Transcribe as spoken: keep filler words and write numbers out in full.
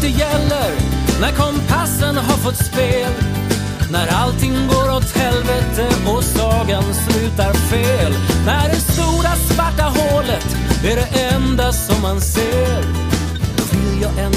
det gäller, när kompassen har fått spel, när allting går åt helvete och sagan slutar fel, när det stora svarta hålet är det enda som man ser, då vill jag ändå